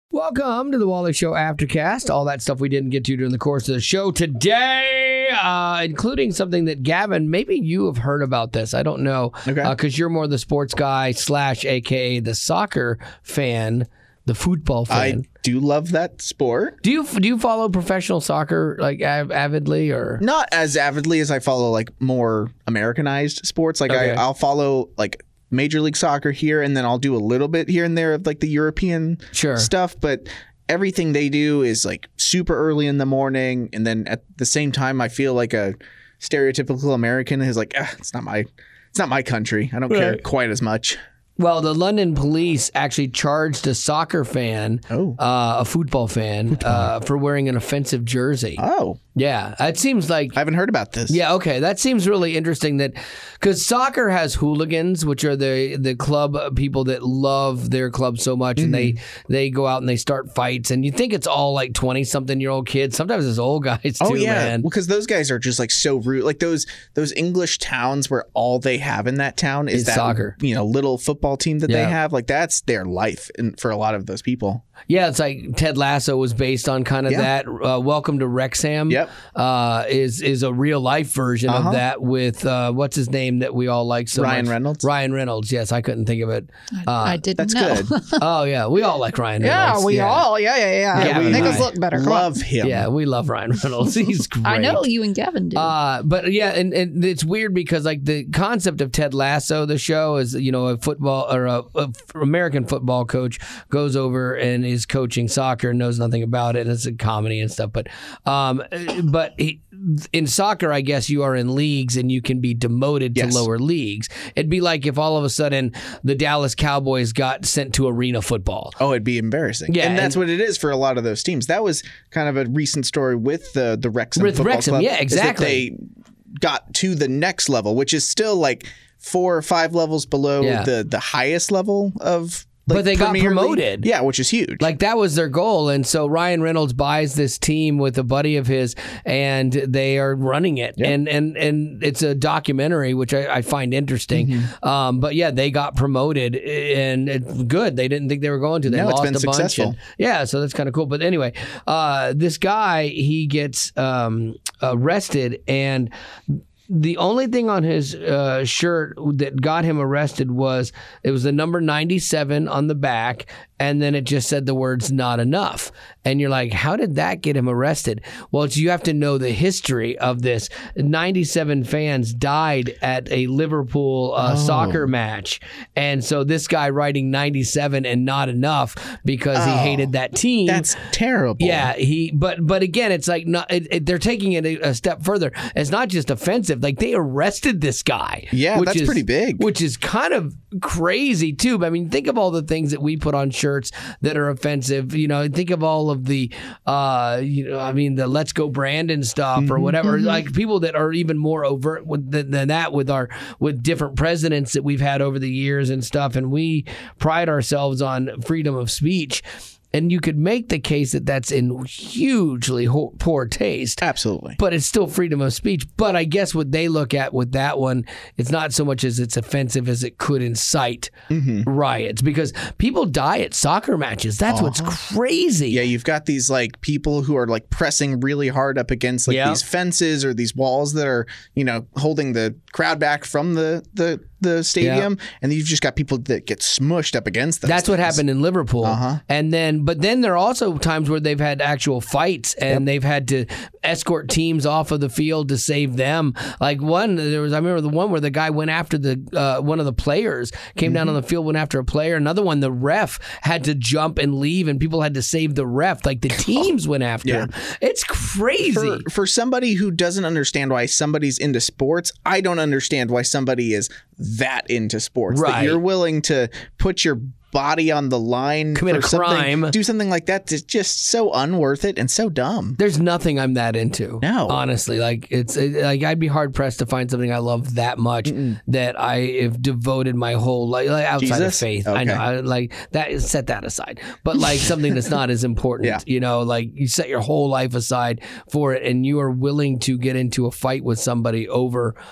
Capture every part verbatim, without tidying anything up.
Welcome to the Wally Show Aftercast. All that stuff we didn't get to during the course of the show today, uh, including something that, Gavin, maybe you have heard about this. I don't know. Okay. Because uh, you're more the sports guy slash A K A the soccer fan, the football fan. I do love that sport. Do you do you follow professional soccer like av- avidly or not as avidly as I follow like more Americanized sports? Like okay. I, I'll follow like Major League Soccer here, and then I'll do a little bit here and there of like the European sure. stuff. But everything they do is like super early in the morning, and then at the same time, I feel like a stereotypical American is like, ah, it's not my, it's not my country. I don't right. care quite as much. Well, the London police actually charged a soccer fan, oh. uh, a football fan, football. Uh, for wearing an offensive jersey. Oh. Yeah, it seems like... I haven't heard about this. Yeah, okay. That seems really interesting that... Because soccer has hooligans, which are the the club people that love their club so much, mm-hmm. and they, they go out and they start fights, and you think it's all like twenty-something-year-old kids. Sometimes it's old guys, too, oh, yeah. man. Because those guys are just like so rude. Like those those English towns where all they have in that town is it's that soccer. You know, little football team that yeah. they have. Like that's their life in, for a lot of those people. Yeah, it's like Ted Lasso was based on kind of yeah. that. Uh, Welcome to Wrexham yep. uh, is is a real life version uh-huh. of that with uh, what's his name that we all like so Ryan much? Reynolds. Ryan Reynolds. Yes, I couldn't think of it. Uh, I didn't that's know. good. Oh yeah, we all like Ryan Reynolds. Yeah, we yeah. all. Yeah, yeah, yeah. yeah Make we, us look better. Come love on. him. Yeah, we love Ryan Reynolds. He's great. I know you and Gavin do. Uh, but yeah, and, and it's weird because like the concept of Ted Lasso, the show is you know a football or a, a American football coach goes over and is coaching soccer, knows nothing about it, and it's a comedy and stuff. But um, but he, in soccer, I guess you are in leagues and you can be demoted yes. to lower leagues. It'd be like if all of a sudden the Dallas Cowboys got sent to arena football. Oh, it'd be embarrassing. Yeah, and that's and, what it is for a lot of those teams. That was kind of a recent story with the the Wrexham with football Wrexham, club. yeah, exactly. Is that they got to the next level, which is still like four or five levels below yeah. the the highest level of. Like but they Premier got promoted. League. Yeah, which is huge. Like that was their goal. And so Ryan Reynolds buys this team with a buddy of his and they are running it. Yeah. And and and it's a documentary, which I, I find interesting. Mm-hmm. Um, but yeah, they got promoted and it's good. They didn't think they were going to. They no, lost it's been a bunch. successful. And, yeah, so that's kind of cool. But anyway, uh, this guy, he gets um, arrested and the only thing on his uh, shirt that got him arrested was it was the number ninety-seven on the back, and then it just said the words "not enough." And you're like, how did that get him arrested? Well, it's, you have to know the history of this. ninety-seven fans died at a Liverpool uh, oh. soccer match, and so this guy writing ninety-seven and not enough because oh, he hated that team. That's terrible. Yeah, he. But but again, it's like not, it, it, they're taking it a, a step further. It's not just offensive. Like they arrested this guy. Yeah, which that's is, pretty big. Which is kind of crazy too. But I mean, think of all the things that we put on shirts that are offensive. You know, think of all of the, uh, you know, I mean, the "Let's Go Brandon" stuff mm-hmm, or whatever. Mm-hmm. Like people that are even more overt with, than, than that with our with different presidents that we've had over the years and stuff. And we pride ourselves on freedom of speech. And you could make the case that that's in hugely ho- poor taste. Absolutely. But it's still freedom of speech. But I guess what they look at with that one, it's not so much as it's offensive as it could incite mm-hmm. riots. Because people die at soccer matches. That's uh-huh. what's crazy. Yeah, you've got these like people who are like pressing really hard up against like yeah. these fences or these walls that are, you know, holding the crowd back from the the the stadium, yeah. and you've just got people that get smushed up against them. That's things. what happened in Liverpool. Uh-huh. And then, but then there are also times where they've had actual fights and yep. they've had to escort teams off of the field to save them. Like one, there was, I remember the one where the guy went after the, uh, one of the players came mm-hmm. down on the field, went after a player. Another one, the ref had to jump and leave and people had to save the ref. Like the teams went after yeah. him. It's crazy. For, for somebody who doesn't understand why somebody's into sports, I don't understand why somebody is that into sports. Right. That you're willing to put your body on the line, commit for a crime, something, do something like that. It's just so unworth it and so dumb. There's nothing I'm that into. No, honestly, like it's it, like I'd be hard pressed to find something I love that much Mm-mm. that I have devoted my whole life like, outside Jesus? of faith. Okay. I know, I, like that. Set that aside, but like something that's not as important. Yeah. You know, like you set your whole life aside for it, and you are willing to get into a fight with somebody over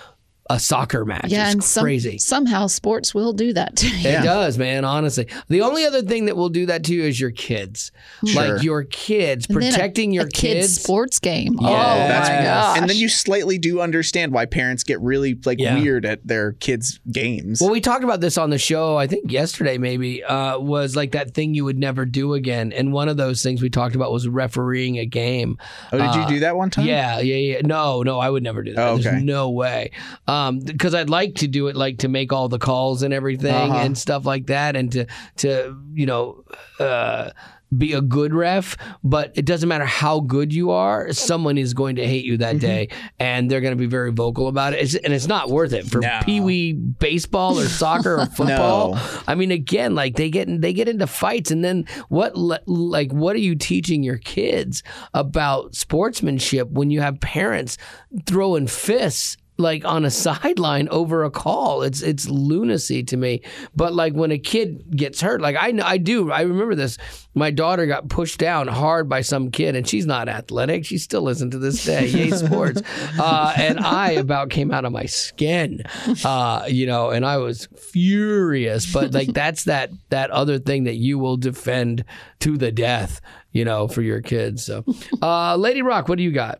a soccer match. Yeah, it's and some, crazy. somehow sports will do that to you. It does, man, honestly. The only other thing that will do that to you is your kids. Sure. Like your kids, And then protecting a, your a kid's kids. sports game. Yeah. Oh, That's my Yes. gosh. And then you slightly do understand why parents get really like Yeah. weird at their kids' games. Well, we talked about this on the show, I think yesterday maybe, uh, was like that thing you would never do again. And one of those things we talked about was refereeing a game. oh, did you uh, do that one time? Yeah, yeah, yeah. No, no, I would never do that. Oh, okay. There's no way. Um, because I'd like to do it, like to make all the calls and everything Uh-huh. and stuff like that, and to to you know. Uh, be a good ref, but it doesn't matter how good you are. Someone is going to hate you that day, and they're going to be very vocal about it. It's, and it's not worth it for No. pee-wee baseball or soccer or football. No. I mean, again, like they get they get into fights, and then what? le- Like, what are you teaching your kids about sportsmanship when you have parents throwing fists? Like on a sideline over a call, it's it's lunacy to me. But like when a kid gets hurt, like I know I do, I remember this. My daughter got pushed down hard by some kid, and she's not athletic. She still isn't to this day. Yay sports! Uh, and I about came out of my skin, uh, you know, and I was furious. But like that's that that other thing that you will defend to the death, you know, for your kids. So, uh, Lady Rock, what do you got?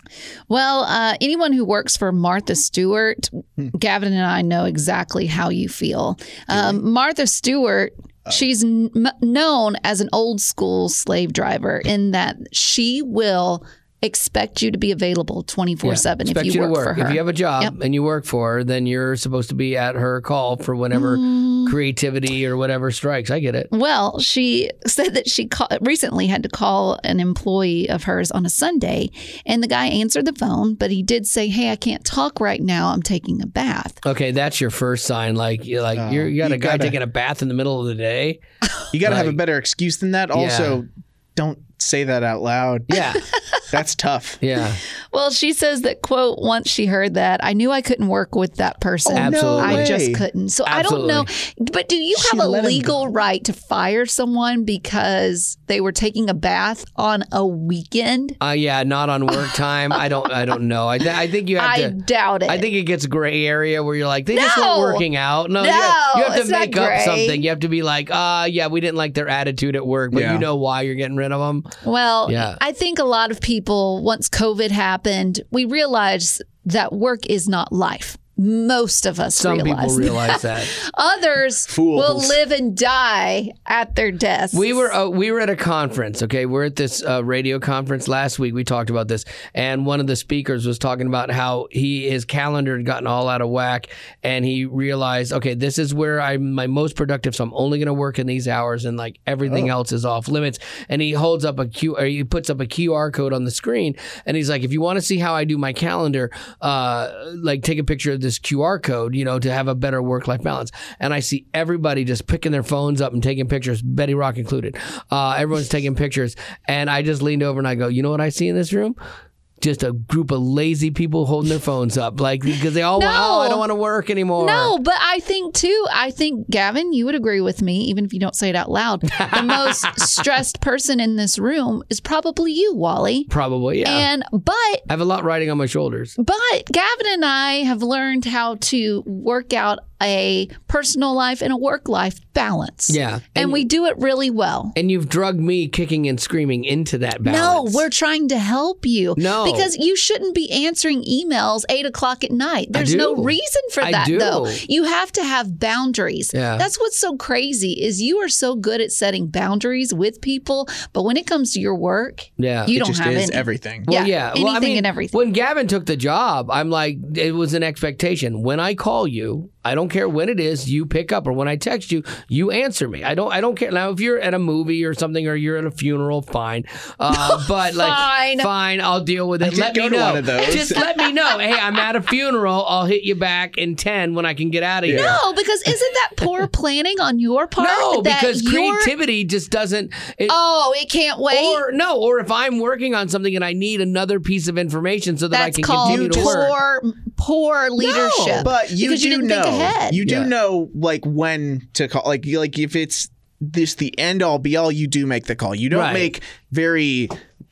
Well, uh, anyone who works for Martha Stewart, Gavin and I know exactly how you feel. Um, Martha Stewart, she's n- known as an old school slave driver in that she will expect you to be available twenty-four seven if Expect you you work, to work. for her. If you have a job Yep. and you work for her, then you're supposed to be at her call for whenever Mm. creativity or whatever strikes. I get it. Well, she said that she call, recently had to call an employee of hers on a Sunday, and the guy answered the phone, but he did say, "Hey, I can't talk right now. I'm taking a bath." Okay, that's your first sign. Like you're like Oh, you're, you got you a guy gotta- taking a bath in the middle of the day. You got to have a Like- better excuse than that. Also, don't say that out loud. Yeah, That's tough. yeah. Well, she says that, quote, once she heard that, I knew I couldn't work with that person. Oh, no Absolutely. I way. just couldn't. So I don't know. But do you She have a let him legal go. right to fire someone because they were taking a bath on a weekend? Uh, yeah, not on work time. I don't. I don't know. I, th- I think you have I to. doubt it. I think it gets gray area where you're like, they just No! weren't working out. No, No, you have, you have to it's not make up gray. something. You have to be like, uh, yeah, we didn't like their attitude at work, but Yeah. you know why you're getting rid of them. Well, Yeah. I think a lot of people, once COVID happened, we realized that work is not life. Most of us Some realize people realize that. Others Fools. will live and die at their desks. We were uh, we were at a conference. Okay, we're at this uh, radio conference last week. We talked about this, and one of the speakers was talking about how he his calendar had gotten all out of whack, and he realized, okay, this is where I'm my most productive, so I'm only going to work in these hours, and like everything else is off limits. And he holds up a Q, or he puts up a Q R code on the screen, and he's like, if you want to see how I do my calendar, uh, like take a picture of this Q R code, you know, to have a better work-life balance. And I see everybody just picking their phones up and taking pictures, Betty Rock included. Uh, everyone's taking pictures. And I just leaned over and I go, you know what I see in this room? Just a group of lazy people holding their phones up, like because they all want, No. oh, I don't want to work anymore. No, but I think too, I think, Gavin, you would agree with me, even if you don't say it out loud. The most stressed person in this room is probably you, Wally. Probably, yeah. And, but, I have a lot riding on my shoulders. but Gavin and I have learned how to work out a personal life and a work life balance. Yeah. And, we do it really well. And you've drugged me kicking and screaming into that No, balance. we're trying to help you. No. Because you shouldn't be answering emails eight o'clock at night. There's no do. reason for I that, do. though. You have to have boundaries. Yeah. That's what's so crazy is you are so good at setting boundaries with people, but when it comes to your work, Yeah. you It don't just have is any. everything. Well, Yeah, yeah. Well, I anything mean, and everything. When Gavin took the job, I'm like, it was an expectation. When I call you, I don't care when it is, you pick up, or when I text you, you answer me. I don't, I don't care. Now, if you're at a movie or something, or you're at a funeral, fine. Uh, but like, Fine. fine, I'll deal with it. did Let go me to know. one of those. Just let me know. Hey, I'm at a funeral. I'll hit you back in ten when I can get out of here. No, because isn't that poor planning on your part? No, that because you're- creativity just doesn't. It, Oh, it can't wait. or no, or if I'm working on something and I need another piece of information so that I That's can called continue to work. poor, poor leadership. But you because do you didn't know. think ahead. You do Yeah. know like when to call. Like you like if it's this the end all be all, you do make the call. You don't Right. make very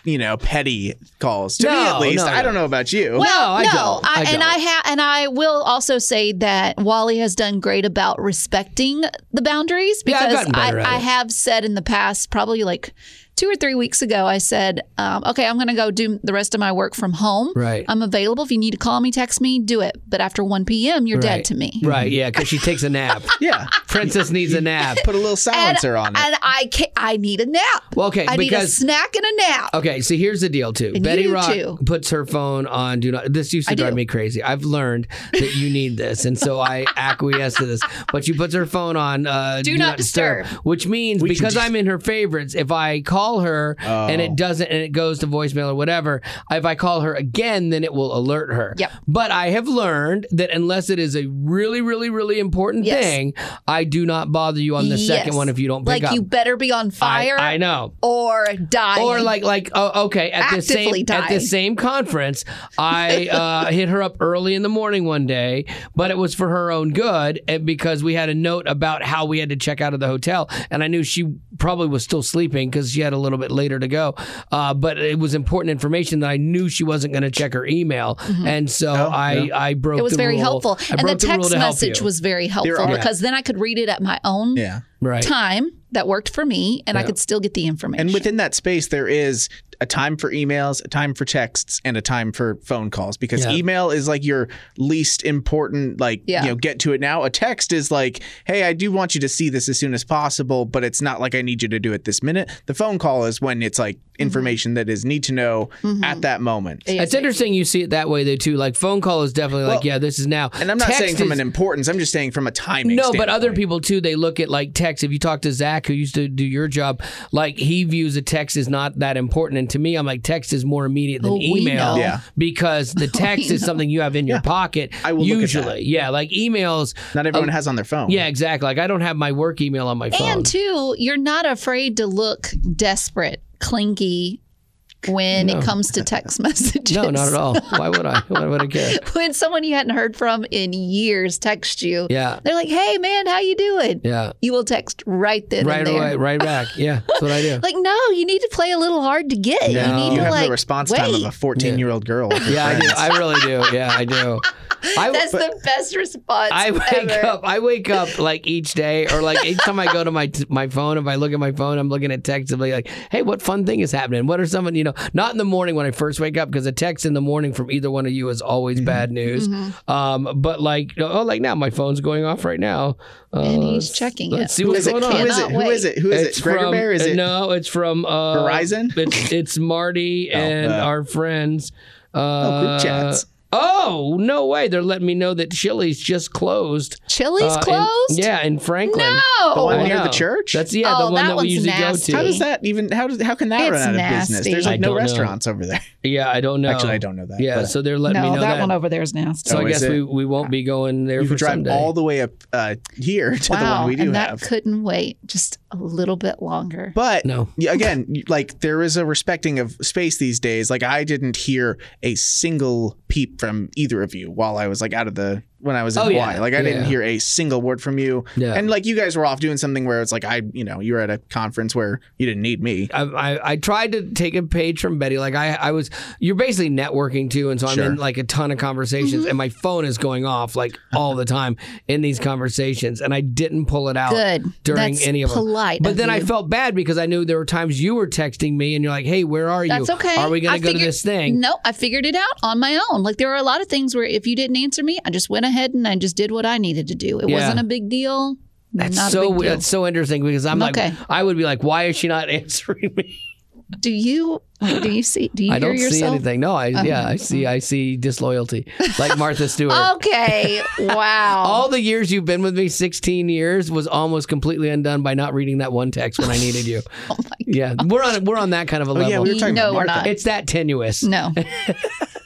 you know, petty calls. To me, No, at least. no, I no. don't know about you. Well, I no, don't. I and don't. I ha- and I will also say that Wally has done great about respecting the boundaries Yeah, I've because gotten better I, at I it. have said in the past, probably like two or three weeks ago, I said, um, okay, I'm going to go do the rest of my work from home. Right. I'm available. If you need to call me, text me, do it. But after one p.m., you're Right. dead to me. Right, yeah, because she takes a nap. Yeah. Princess needs a nap. Put a little silencer on it. And I can't, I need a nap. Well, okay, I need a because snack and a nap. okay, so here's the deal too. And Betty you Rock too. puts her phone on do not. This used to I drive do. me crazy. I've learned that you need this, and so I acquiesce to this. But she puts her phone on uh, Do not disturb. which means We can because just- I'm in her favorites, if I call her and it doesn't, and it goes to voicemail or whatever, if I call her again, then it will alert her. Yep. But I have learned that unless it is a really, really, really important Yes. thing, I do not bother you on the second Yes. one if you don't pick like up. you better be on I, fire I know. or dying. Or like like oh, okay at the same Actively at the dying. same conference, I uh, hit her up early in the morning one day, but it was for her own good, and because we had a note about how we had to check out of the hotel, and I knew she probably was still sleeping because she had a little bit later to go, uh, but it was important information that I knew she wasn't going to check her email, and so I I broke. Mm-hmm. it was the very rule. helpful. I And the broke the rule text to help message you. was very helpful are- because then I could read it at my own Yeah. right. time that worked for me and I Yeah. could still get the information. And within that space, there is a time for emails, a time for texts, and a time for phone calls because Yeah. email is like your least important, like, Yeah. you know, get to it now. A text is like, hey, I do want you to see this as soon as possible, but it's not like I need you to do it this minute. The phone call is when it's like information that is need to know at that moment. It's interesting you see it that way though too. Like phone call is definitely like Well, yeah, this is now. And I'm not Text saying from is- an importance, I'm just saying from a timing No, but other standpoint. people too, they look at like text. If you talk to Zach, who used to do your job, like he views a text as not that important. And to me, I'm like, text is more immediate than Oh, we email. know. Yeah. Because the text is something you have in your pocket. I will look at usually. that. Yeah. Like emails. Not everyone has on their phone. Yeah, exactly. Like I don't have my work email on my phone. and two, you're not afraid to look desperate, clingy when No. it comes to text messages. no, not at all. Why would I? Why would I care? When someone you hadn't heard from in years text you, Yeah. they're like, "Hey, man, how you doing?" Yeah. You will text right then Right and there. away, right back. Yeah, that's what I do. Like, no, you need to play a little hard to get. No. You need You to have like the response wait. time of a fourteen-year-old girl. with her Yeah, I do. friends. I really do. Yeah, I do. I, That's the best response. I wake ever. up. I wake up like each day, or like each time I go to my my phone. If I look at my phone, I'm looking at texts. I'm like, "Hey, what fun thing is happening? What are some? You know, not in the morning when I first wake up, because a text in the morning from either one of you is always Mm-hmm. bad news. Um, but like, oh, like now my phone's going off right now, uh, And he's checking Let's it. see Who what's is it? going on. Who is it? Cannot Who is wait. it? Who is It's it? Gregor from, Bear? Is it? No, it's from uh, Verizon? It's, it's Marty and uh, our friends. Uh, Oh, group chats. Oh, no way. They're letting me know that Chili's just closed. Chili's Uh, in- closed? yeah, in Franklin. No. The one I near the know. church? That's yeah, Oh, the one that that, we one's usually nasty. go How to. does that even? How does? How can that It's run out of business? nasty. There's I like no don't know. restaurants over there. Yeah, I don't know. Actually, I don't know that. Yeah, but- so they're letting me no, know that, that. one over there is nasty. so Oh, I is guess it? we, we won't be going there you for could drive Sunday. all the way up uh, here to the wow, one we do and that have. couldn't wait just a little bit longer. But No. yeah, again, you- like there is a respecting of space these days. Like I didn't hear a single peep from either of you while I was like out of the when I was in Oh, yeah. Hawaii. Like I didn't Yeah. hear a single word from you. Yeah. And like you guys were off doing something where it's like I, you know, you were at a conference where you didn't need me. I, I I tried to take a page from Betty. Like I I was, you're basically networking too, and so I'm Sure. in like a ton of conversations, and my phone is going off like all the time in these conversations, and I didn't pull it out Good. during That's any of them. polite But of then I you. felt bad because I knew there were times you were texting me, and you're like, "Hey, where are you? That's okay. Are we going I to go to figured- this thing?" No, I figured it out on my own. Like there were a lot of things where if you didn't answer me, I just went ahead and I just did what I needed to do. It Yeah. wasn't a big deal. That's not so a big deal. that's so interesting because I'm Okay. like, I would be like, "Why is she not answering me?" Do you do you see do you I hear don't yourself? see anything. No, I Uh-huh. yeah, I see I see disloyalty, like Martha Stewart. Okay. Wow. All the years you've been with me, sixteen years, was almost completely undone by not reading that one text when I needed you. oh my Yeah, we're on we're on that kind of a Oh level. yeah, we were talking No, about we're Martha. not. It's that tenuous. No.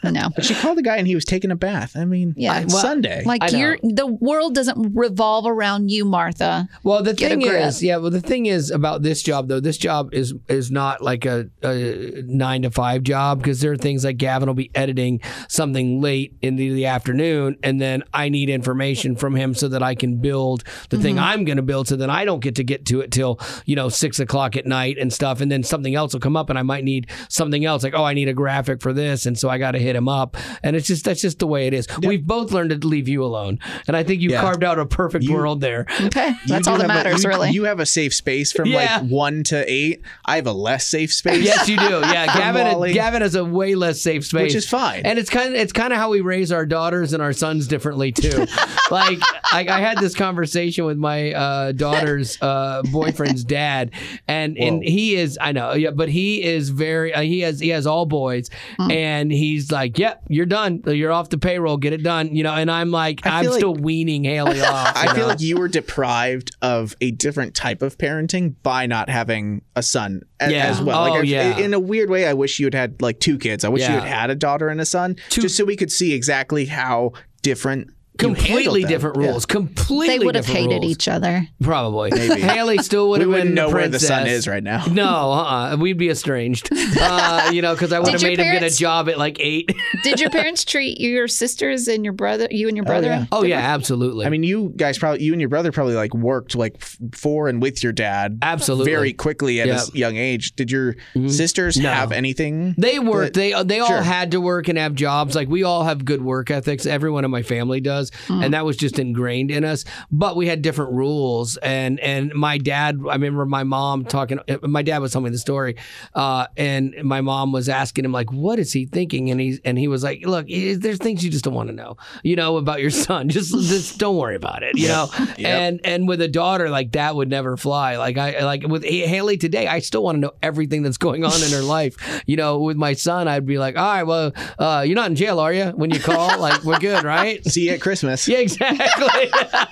No. But she called the guy and he was taking a bath. I mean, Yeah. it's Well, Sunday. Like I know. you're the world doesn't revolve around you, Martha. Well, the Get a thing grip. is, yeah. Well, the thing is about this job, though. This job is is not like a, a nine to five job because there are things like Gavin will be editing something late in the, the afternoon, and then I need information from him so that I can build the thing I'm going to build, so that I don't get to get to it till you know six o'clock at night and stuff, and then something else will come up, and I might need something else, like oh, I need a graphic for this, and so I got to hit him up, and it's just that's just the way it is. We've both learned to leave you alone, and I think you Yeah. carved out a perfect You- world there. Okay. You That's do all that have a- matters, you, really. You have a safe space from Yeah. like one to eight. I have a less safe space. Yes, you do. Yeah, Gavin. Wally. Gavin has a way less safe space, Which is fine. And it's kind of it's kind of how we raise our daughters and our sons differently too. like, I, I had this conversation with my uh, daughter's uh, boyfriend's dad, and and Whoa. he is I know, yeah, but he is very uh, he has he has all boys, and he's like, yep, you're done. You're off the payroll. Get it done. You know, and I'm like, I I'm feel still like- weaning Haley off. I you feel know? like you were deprived of a different type of parenting by not having a son a- Yeah. as well. Oh, like I- yeah. In a weird way, I wish you had had like two kids. I wish you Yeah. had had a daughter and a son, Two- just so we could see exactly how different. you handled completely them. different Yeah. rules. Completely, They would have different hated rules. each other. Probably. Maybe. Haley still would We have been wouldn't know the where the sun princess. is right now. No, uh-uh. We'd be estranged. Uh, you know, because I would have your made him get a parents- job at like eight. Did your parents treat your sisters and your brother, you and your brother? yeah. Oh yeah, absolutely. I mean, you guys probably, you and your brother probably like worked like f- for and with your dad absolutely. very quickly at Yeah. a s- young age. Did your sisters No. have anything? They worked. They they all Sure. had to work and have jobs. Like we all have good work ethics. Everyone in my family does, and that was just ingrained in us. But we had different rules. And and my dad. I remember my mom talking. My dad was telling me the story, uh, and my mom was asking him like, "What is he thinking?" And he and he was like, "Look, eh, there's things you just don't want to know. You know about your son. Just just don't worry about it. You know." Yep. And and with a daughter like that would never fly. Like I like with Haley today, I still want to know everything that's going on in her life. You know, with my son, I'd be like, all right, well, uh, you're not in jail, are you? When you call, like, we're good, right? See you at Christmas. Yeah, exactly.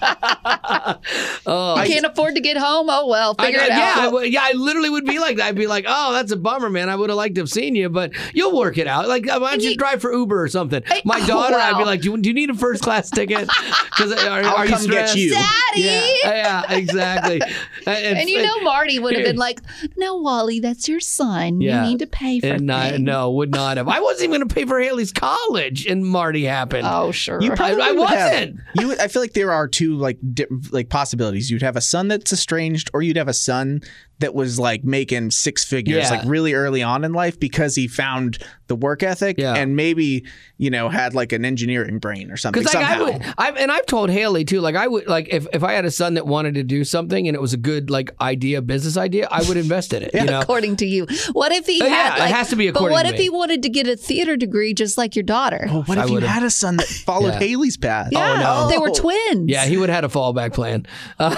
oh, I can't afford to get home. Oh well, I, figure it yeah, I out. would- yeah, I literally would be like that. I'd be like, "Oh, that's a bummer, man. I would have liked to have seen you, but you'll work it out. Like, why don't you you- drive for Uber or something?" Hey, My oh, daughter, I'd be wow. like, "Do you, do you need a first class ticket? Because are, I'll are you come get stressed?" you. Daddy. Yeah, yeah, exactly. And, And you know, Marty would have been like, "No, Wally, that's your son. Yeah. You need to pay for and not, things." no, would not have. I wasn't even going to pay for Haley's college, and Marty happened. Oh, sure. You probably I would have- wasn't. you, would- I feel like there are two like di- like possibilities. You'd have a son that's estranged, or you'd have a son that was like making six figures Yeah. like really early on in life because he found the work ethic Yeah. and maybe you know had like an engineering brain or something. Because like I somehow. would, I, and I've told Haley too. Like I would, like if, if I had a son that wanted to do something and it was a good like idea, business idea, I would invest in it. You know, According to you, what if he Oh, yeah, had? it Like, has to be But according what to if me. he wanted to get a theater degree just like your daughter? Oh, what I if you would've- had a son that followed Yeah. Haley's path? yeah, no. they were twins. yeah, he would have had a fallback plan. Uh,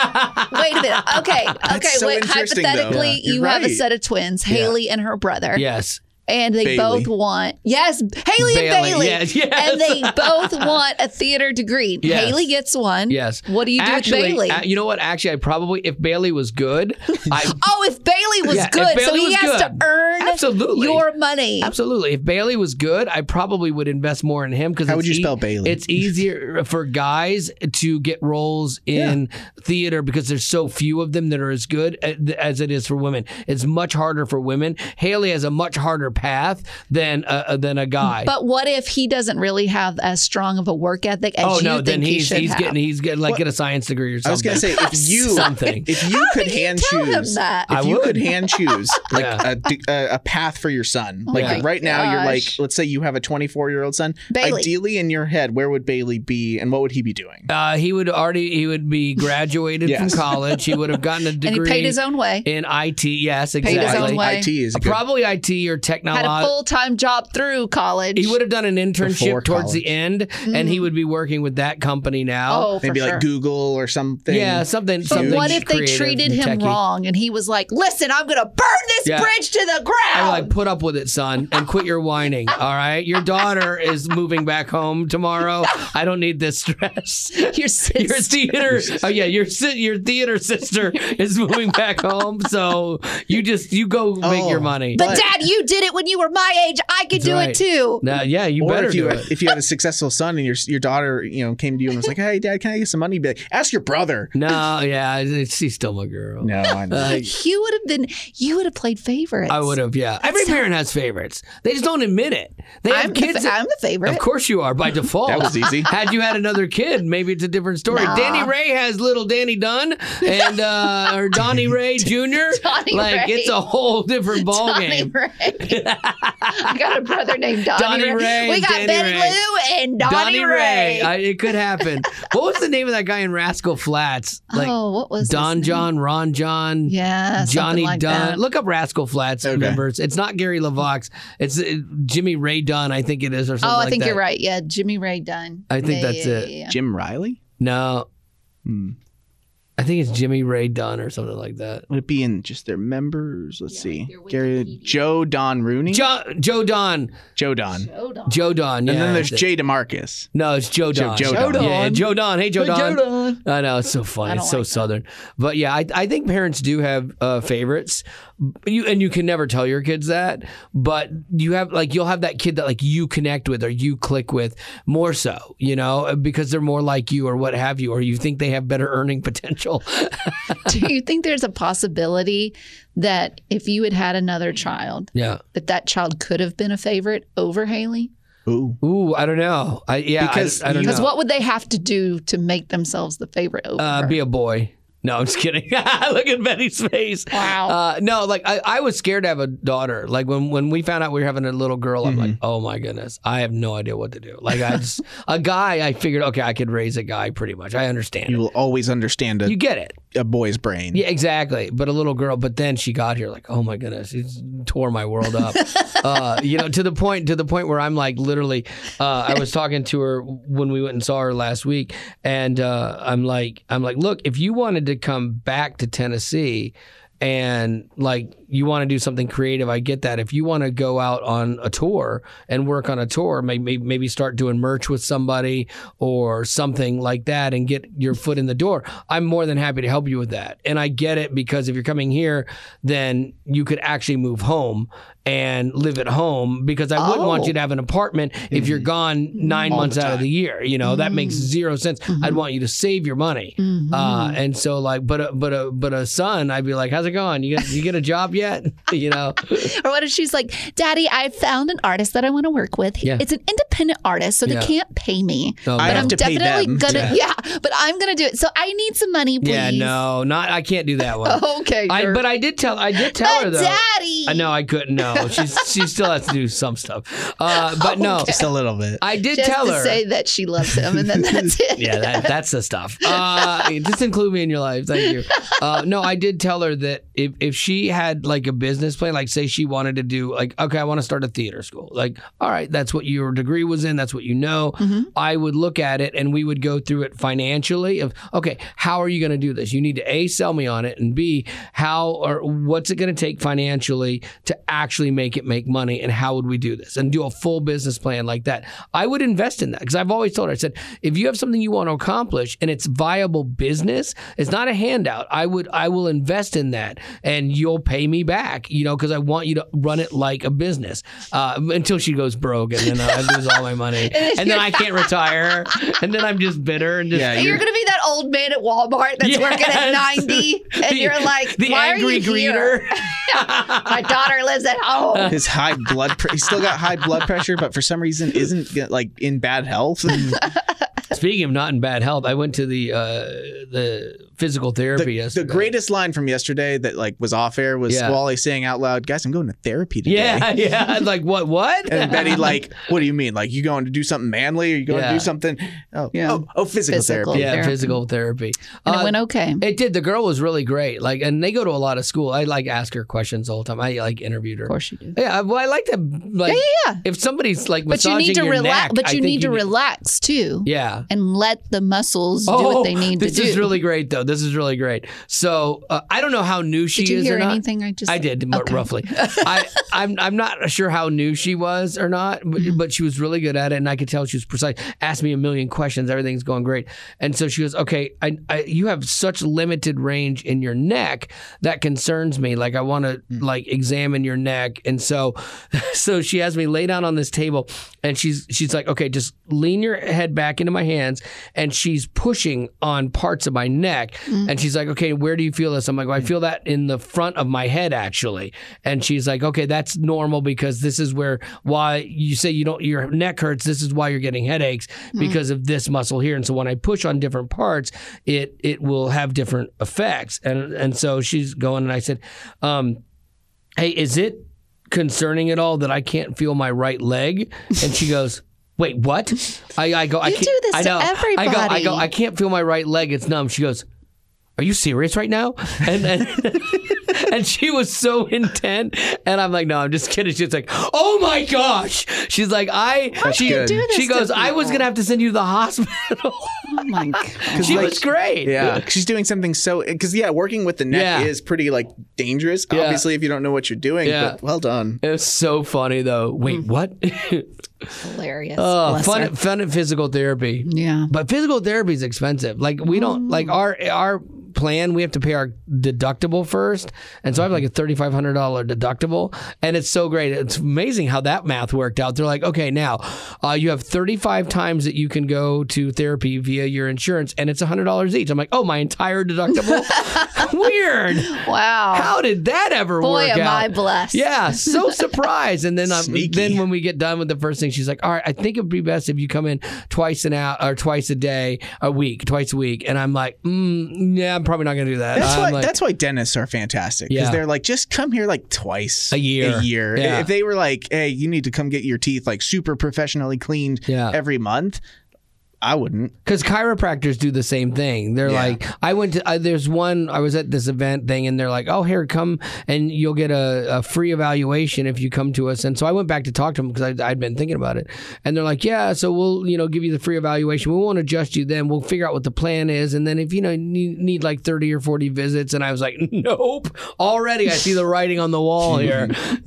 Wait a minute. Okay, okay. so wait, interesting, though. hypothetically, Yeah, you're you have a right. set of twins, Haley and her brother. yes, And they Bailey. both want, yes, Haley and Bailey, Bailey. yes, yes. And they both want a theater degree. Yes. Haley gets one. yes. What do you do Actually, with Bailey? uh, you know what? Actually, I probably if Bailey was good, I oh, if Bailey was Yeah, if good, so Bailey he was has good. to earn Absolutely. your money. Absolutely. If Bailey was good, I probably would invest more in him because How would you spell Bailey? It's easier for guys to get roles in theater because there's so few of them that are as good as it is for women. It's much harder for women. Haley has a much harder path than a, than a guy. But what if he doesn't really have as strong of a work ethic as oh you no, think then he he's should he's have? getting he's getting like get a science degree or something. I was gonna say if you Something. if you How could can you hand tell him choose that? if I you would. could hand choose like Yeah. a d- a, a path for your son like my right now you're like gosh. let's say you have a twenty-four year old son Bailey. ideally in your head where would Bailey be and what would he be doing? Uh, he would already he would be graduated Yes. from college. He would have gotten a degree and he paid his own way. in I T. Yes, his exactly. own way. I T is a good Probably I T or Had a technology. full time job through college. He would have done an internship Before towards college. the end, and he would be working with that company now. Mm-hmm. Oh, for maybe sure. like Google or something. yeah, something. But something what if they creative treated and him techie. wrong and he was like, "Listen, I'm going to burn this Yeah. bridge to the I ground." was like, put up with it, son, and quit your whining. All right, your daughter is moving back home tomorrow. I don't need this stress. Your sister. Your theater, oh yeah, your si- your theater sister is moving back home. So you just you go make Oh. your money. But Dad, you did it it when you were my age. I could That's do right. it too. Now, yeah, you Or better if you do had, it. if you had a successful son and your your daughter, you know, came to you and was like, "Hey, Dad, can I get some money?" You'd be like, "Ask your brother." No, yeah, it's- she's still my girl. No, I know. Uh, You would have been. You would have played favorites. I would have, yeah. Every parent has favorites. They just don't admit it. They have I'm, kids. the, that- I'm the favorite. Of course you are, by default. That was easy. Had you had another kid, maybe it's a different story. Nah. Danny Ray has little Danny Dunn and uh, or Donnie Ray Junior Donnie like Ray. it's a whole different ball Donnie game. Ray. I got a brother named Donnie, Donnie Ray We and got Danny Betty Ray. Lou and Donnie, Donnie Ray. Ray. I, it could happen. What was the name of that guy in Rascal Flats? Like oh, what was his Don name? John, Ron John. Yeah, something Johnny like Dunn. that. Look up Rascal Flats Okay. members. It's not Gary LaVox. It's uh, Jimmy Ray Dunn, I think it is, or something Oh, I like think that. you're right. Yeah, Jimmy Ray Dunn. I think Yeah, that's yeah, it. yeah, yeah. Jim Riley? No, Hmm. I think it's Jimmy Ray Dunn or something like that. Would it be in just their members? Let's Yeah, see. your Gary, Wikipedia. Joe Don Rooney? Joe, Joe Don. Joe Don. Hold on. Joe Don. Yeah, And then there's that's it. Jay DeMarcus. No, it's Joe Joe- Don. Joe Joe Don. Yeah, Joe Don. Hey, Joe Don. Don. I know, it's so funny. I don't It's so like that. southern. But yeah, I, I think parents do have uh, favorites. You and you can never tell your kids that, but you have like you'll have that kid that like you connect with or you click with more so, you know, because they're more like you or what have you, or you think they have better earning potential. Do you think there's a possibility that if you had had another child, Yeah. that that child could have been a favorite over Haley? Ooh. Ooh, I don't know. I yeah, Because I, I don't you- Because know. what would they have to do to make themselves the favorite over Uh, her? be a boy. No, I'm just kidding. Look at Betty's face. Wow. Uh, no, like I, I was scared to have a daughter. Like when, when we found out we were having a little girl, I'm Mm-hmm. like, oh my goodness, I have no idea what to do. Like I just a guy, I figured, okay, I could raise a guy pretty much. I understand. You it. will always understand a, You get it. a boy's brain. Yeah, exactly. But a little girl. But then she got here, like, oh my goodness, it tore my world up. uh, you know, to the point, to the point where I'm like, literally, uh, I was talking to her when we went and saw her last week, and uh, I'm like, I'm like, look, if you wanted to come back to Tennessee. And like you want to do something creative, I get that. If you want to go out on a tour and work on a tour, maybe maybe start doing merch with somebody or something like that, and get your foot in the door, I'm more than happy to help you with that. And I get it, because if you're coming here, then you could actually move home and live at home, because I wouldn't want Oh. you to have an apartment if you're gone nine All months the out of time. the year. You know, that makes zero sense. I'd want you to save your money. Uh, and so like, but a, but a, but a son, I'd be like, how's it going? You get, you get a job yet? You know? Or what if she's like, Daddy, I found an artist that I want to work with. Yeah. It's an independent artist, so Yeah. they can't pay me. Oh, I But have I'm to pay definitely them. gonna, Yeah. yeah. But I'm gonna do it. So I need some money, please. Yeah, no, not, I can't do that one. Okay. I, you're- but I did tell, I did tell her But though. Daddy. I know I couldn't. No, she's she still has to do some stuff. Uh, but no, Okay. Just a little bit. I did Just tell to her. say that she loves him, and then that's it. Yeah, that, that's the stuff. Uh, just include me in your life. Thank you. Uh, no, I did tell her that if, if she had like a business plan, like say she wanted to do like, okay, I want to start a theater school. Like, all right, that's what your degree was in. That's what you know. Mm-hmm. I would look at it and we would go through it financially of, okay, how are you going to do this? You need to A, sell me on it, and B, how or what's it going to take financially to actually make it make money, and how would we do this? And do a full business plan like that. I would invest in that, because I've always told her, I said, if you have something you want to accomplish and it's viable business, it's not a handout. I would, I will invest in that, and you'll pay me back, you know, because I want you to run it like a business uh, until she goes broke, and then I lose all my money, and then I can't retire, and then I'm just bitter and just. Yeah, And you're going to be that old man at Walmart that's working at Yes. ninety, and The- you're like, the why angry are you here? greeter. My daughter lives at home. His high blood, pre- he's still got high blood pressure, but for some reason isn't like in bad health. Speaking of not in bad health, I went to the uh, the physical therapy The, yesterday. the greatest line from yesterday that like was off air was Yeah. Wally saying out loud, "Guys, I'm going to therapy today." Yeah, yeah. Like what? What? And Betty like, "What do you mean? Like you going to do something manly? Or you going Yeah. to do something? Oh, Yeah. oh, oh, physical, Physical. therapy." yeah, therapy. physical therapy. And Uh, it went okay. It did. The girl was really great. Like, and they go to a lot of school. I like ask her questions the whole time. I like interviewed her. Of course you do. Yeah, well, I like to like. Yeah, yeah, yeah. If somebody's like But you massaging need to your relax. neck, But I you think need to relax too. Yeah, Yeah. and let the muscles do what they need to this do. This is really great, though. This is really great. So uh, I don't know how new she Did you is hear or not. anything I just I said? did, but Okay. roughly. I, I'm I'm not sure how new she was or not, but, Mm-hmm. but she was really good at it, and I could tell she was precise. Asked me a million questions. Everything's going great. And so she goes, okay, I, I you have such limited range in your neck that concerns me. Like I want to like examine your neck. And so so she has me lay down on this table, and she's she's like, okay, just lean your head back into my hands, and she's pushing on parts of my neck. And she's like, okay, where do you feel this? I'm like, well, I feel that in the front of my head, actually. And she's like, okay, that's normal because this is where why you say you don't your neck hurts. This is why you're getting headaches because of this muscle here. And so when I push on different parts, it it will have different effects. And and so she's going, and I said, um, hey, is it concerning at all that I can't feel my right leg? And she goes, wait, what? I, I go, I You can't. do this I to know. I go, I everybody. go, I can't feel my right leg. It's numb. She goes, are you serious right now? And and, and she was so intent. And I'm like, no, I'm just kidding. She's like, oh my gosh. She's like, I. That's she, good. do this she to goes, I was people? gonna have to send you to the hospital. Oh my god! She like- was great. Yeah, she's doing something so because yeah, working with the neck Yeah. is pretty like dangerous. Yeah. Obviously, if you don't know what you're doing, Yeah. but well done. It was so funny though. Wait, what? Hilarious. Oh, Bless fun, her. fun at physical therapy. Yeah. But physical therapy is expensive. Like we don't like our our plan. We have to pay our deductible first, and so I have like a thirty-five hundred dollars deductible, and it's so great. It's amazing how that math worked out. They're like, okay, now uh, you have thirty-five times that you can go to therapy via your insurance, and it's one hundred dollars each. I'm like, oh, my entire deductible. Weird. Wow. How did that ever Boy, work am out? I blessed. Yeah, so surprised. And then I'm, Sneaky. then when we get done with the first thing, she's like, all right, I think it would be best if you come in twice an hour or twice a day, a week, twice a week. And I'm like, mm, yeah, I'm probably not going to do that. That's I'm why like, that's why dentists are fantastic because Yeah. they're like just come here like twice A year. A year. Yeah. If they were like, hey, you need to come get your teeth like super professionally cleaned Yeah. every month, I wouldn't. Because chiropractors do the same thing. They're Yeah. like, I went to, uh, there's one, I was at this event thing, and they're like, oh, here, come, and you'll get a, a free evaluation if you come to us. And so I went back to talk to them because I'd been thinking about it. And they're like, yeah, so we'll, you know, give you the free evaluation. We won't adjust you then. We'll figure out what the plan is. And then if, you know, need, need like thirty or forty visits. And I was like, nope. Already I see the writing on the wall here.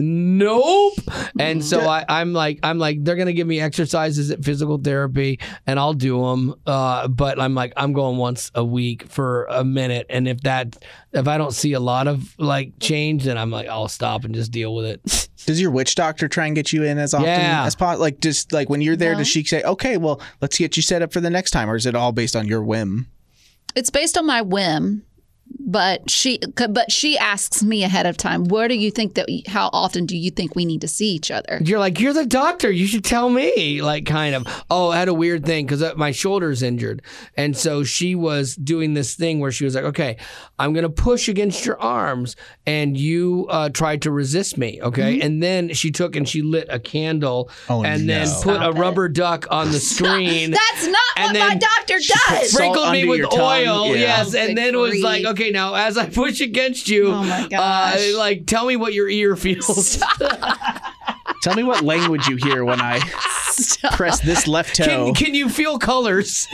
Nope. And so I, I'm like, I'm like, they're going to give me exercises at physical therapy, and I'll do them. Uh, but I'm like, I'm going once a week for a minute. And if that, if I don't see a lot of like change, then I'm like, I'll stop and just deal with it. Does your witch doctor try and get you in as often Yeah. as possible? Like just like when you're there, No. does she say, okay, well, let's get you set up for the next time, or is it all based on your whim? It's based on my whim, but she but she asks me ahead of time. Where do you think that? How often do you think we need to see each other? You're like, you're the doctor. You should tell me. Like, kind of. Oh, I had a weird thing because my shoulder's injured. And so she was doing this thing where she was like, okay, I'm going to push against your arms. And you uh, tried to resist me. Okay. And then she took and she lit a candle Oh, and then no. put Stop a it. rubber duck on the screen. That's not And what my then doctor does. Sprinkled Salt me under with your tongue. oil, Yeah. yes, Oh, and good then it was grief. like, okay, now as I push against you, Oh, my uh, gosh. like tell me what your ear feels. Tell me what language you hear when I press this left toe. Can, can you feel colors?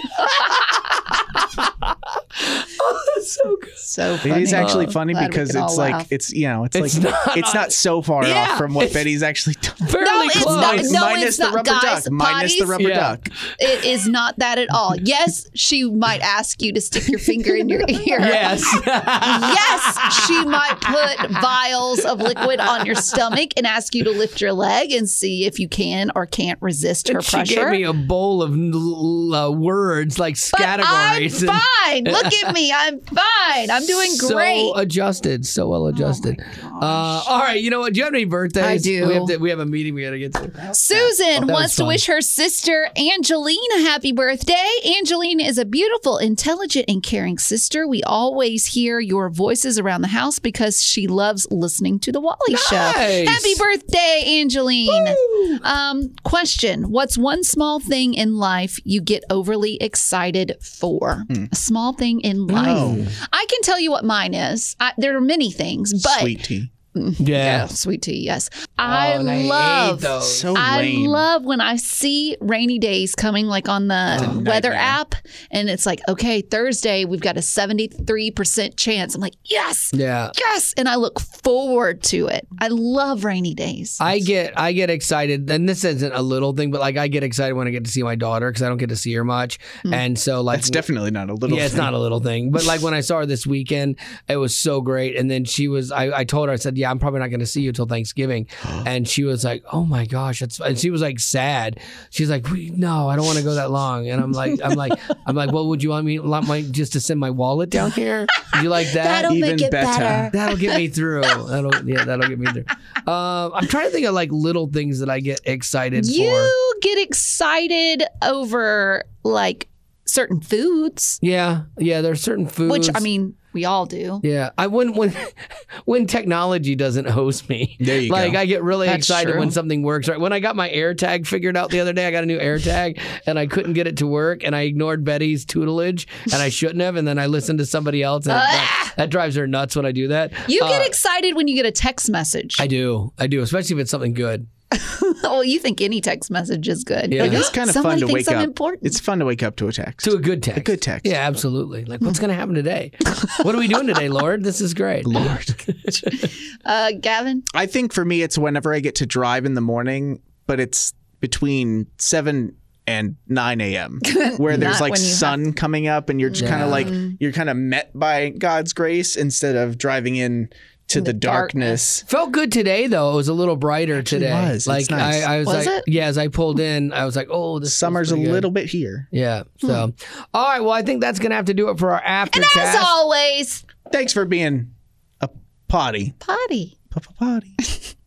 Oh, that's so good. So It funny. is actually funny Glad we because can all it's like laugh. it's you know it's, It's like not- it's not so far Yeah, off from what it's- Betty's actually done. Fairly No, it's close. not. No, minus it's the not, rubber guys. duck. Minus the Potties? rubber Yeah. duck. It is not that at all. Yes, she might ask you to stick your finger in your ear. Yes. Yes, she might put vials of liquid on your stomach and ask you to lift your leg and see if you can or can't resist her She pressure. gave me a bowl of l- uh, words like but I'm categories. and- fine. Look at me. I'm fine. I'm doing great. So adjusted, so well adjusted. uh, all right, you know what? Do you have any birthdays? I do. We have, to, we have a meeting we got to get to. Susan was wants to fun. wish her sister Angeline a happy birthday. Angeline is a beautiful, intelligent, and caring sister. We always hear your voices around the house because she loves listening to the Wally Show. Nice. Happy birthday, Angeline. Um, question: what's one small thing in life you get overly excited for? A small thing in life. Oh. I can tell you what mine is. I, there are many things, but Sweet tea. Yeah. sweet tea. Yes, I and I love. hate those. So I lame. love when I see rainy days coming, like on the weather nightmare. app, and it's like, okay, Thursday we've got a seventy-three percent chance. I'm like, yes, Yeah. yes, and I look forward to it. I love rainy days. I get I get excited, and this isn't a little thing, but like I get excited when I get to see my daughter because I don't get to see her much, and so like That's definitely not a little. yeah, it's thing. not a little thing, but like when I saw her this weekend, it was so great. And then she was, I, I told her, I said, yeah, I'm probably not going to see you till Thanksgiving, and she was like, oh my gosh, that's, and she was like sad. She's like, no, I don't want to go that long, and I'm like, I'm like, I'm like, well, would you want me, want my just to send my wallet down here? Would you like that? That'll Even make it better. better. That'll get me through. That'll yeah, that'll get me through. Uh, I'm trying to think of like little things that I get excited for. You get excited over like certain foods, Yeah, yeah. There's certain foods. which I mean, we all do. Yeah, I when when when technology doesn't host me. There you like, go. I get really That's excited true. when something works right. When I got my AirTag figured out the other day, I got a new AirTag and I couldn't get it to work, and I ignored Betty's tutelage, and I shouldn't have, and then I listened to somebody else, and that, that drives her nuts when I do that. You get Uh, excited when you get a text message. I do, I do, especially if it's something good. well, you think any text message is good. Yeah. It is kind of fun Somebody to thinks wake I'm up. important. It's fun to wake up to a text. To a good text. A good text. Yeah, absolutely. Like, what's going to happen today? What are we doing today, Lord? This is great. Lord. Uh, Gavin, I think for me, it's whenever I get to drive in the morning, but it's between seven and nine a.m. where there's Not like when you sun coming up, and you're just kind Yeah. of like you're kind of met by God's grace instead of driving in to the, the darkness. Felt good today though. It was a little brighter Actually today. was. It's Like nice. I, I was, Was like, it? yeah. As I pulled in, I was like, oh, this feels Summer's a pretty good. little bit here. Yeah. So, all right. Well, I think that's gonna have to do it for our after as cast. always, Thanks for being a potty. potty. Potty.